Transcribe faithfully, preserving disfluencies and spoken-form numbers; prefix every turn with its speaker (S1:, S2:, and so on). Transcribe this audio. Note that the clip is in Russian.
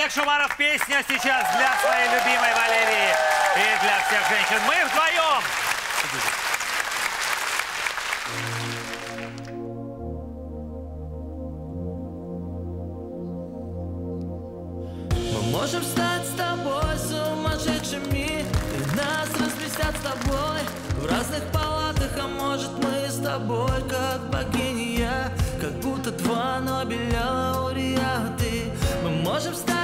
S1: Олег Шумаров, песня сейчас для своей любимой Валерии и для всех женщин. Мы вдвоем.
S2: Мы можем стать с тобой сумасшедшими, и нас разместят с тобой в разных палатах, а может мы с тобой как богиня, как будто два Нобеля лауреаты. Мы можем стать